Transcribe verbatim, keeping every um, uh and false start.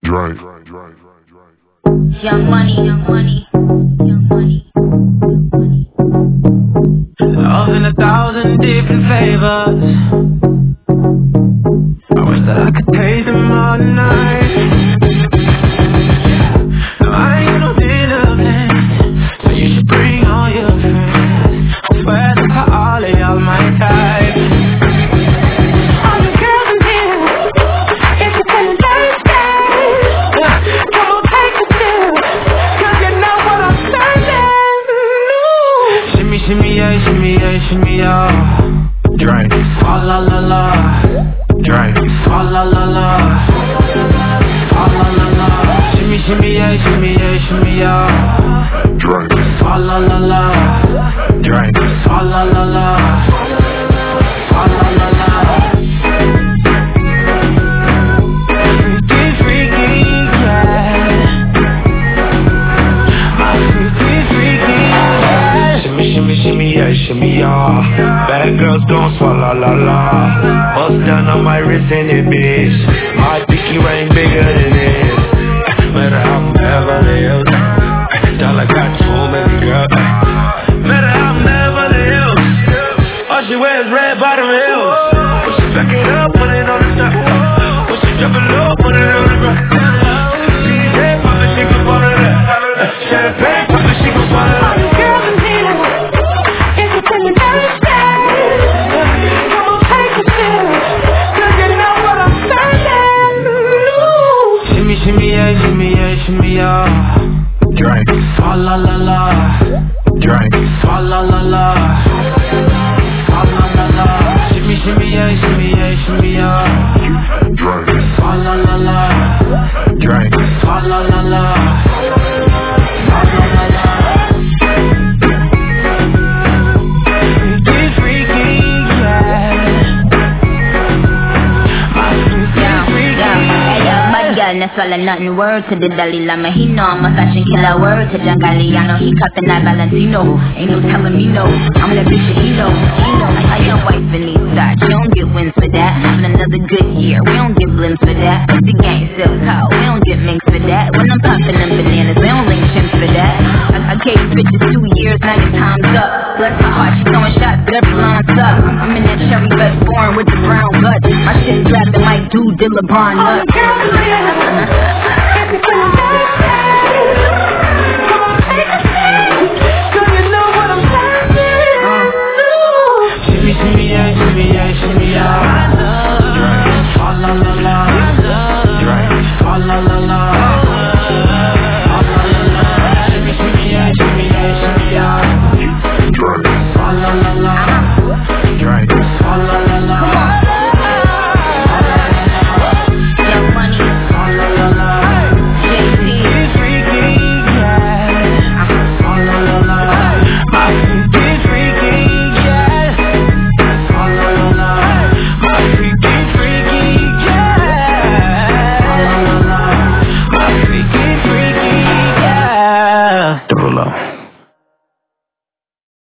Drake. Young money, young money, young money. Love in a thousand different flavors. I wish that I could taste them all night. No, I ain't no dinner plans, so you should bring all your friends. I swear that all of y'all my type. All the girls in here, if you're feeling thirsty, come on, take a sip, 'cause you know what I'm saying. Shimmy, shimmy, yeah, shimmy, yeah, shimmy, yeah. Drink, fa la la la. Drink, fa la la la. Fa la la la. Shimmy, shimmy, yeah, shimmy, yeah, shimmy, yeah. Drink, fa la la la. Drink, fa la la la. Fa la la la. Freaky, freaky, yeah. My freaky, freaky, yeah. Shimmy, shimmy, shimmy, yeah, shimmy, yeah. Bad girls don't swallow la la. Bust down on my wrist in it, bitch. My pinky ring bigger than this. Matter how I'm Beverly Hills. Dollar got too many girls. Matter how I'm Beverly Hills. All she wears red bottom heels. When she back it up, put it on the top. When she drop it low, put it on the ground. D J pop it, she gon' swallow that. Champagne pop it, she gon' swallow that. Girls in here, if you're feeling thirsty, come on, take a sip, 'cause you know what I'm saying. Shimmy, shimmy, yeah, shimmy, yeah, shimmy, yeah. Drink, fa la la la. Drink, fa la la la. Fa la la la. Shimmy, shimmy, yeah, shimmy, yeah, shimmy, yeah. drink, Fa la la la. Drink, fa la la la. Fa la la la. Freaky, freaky, yeah. My freaky, freaky, yeah. Bad girl, no swallow nothing. Word to the Dalai Lama, he know I'm a fashion killer. Word to John Galliano, he cuffin' that Valentino. Ain't no telling me no, I'm that bitch that he know. He know, I got wife in these sides, you don't get wins for that. Having another good year, we don't get blimps for that. The gang still cold, we don't get minks for that. When I'm popping them bananas, we don't link chimps for that. I, I gave bitches two years, now your time's up. Bless my heart, she throwing shots, but every line's up. I'm in that cherry red born with the brown guts. My shit drafting like dude, did LeBron nuts.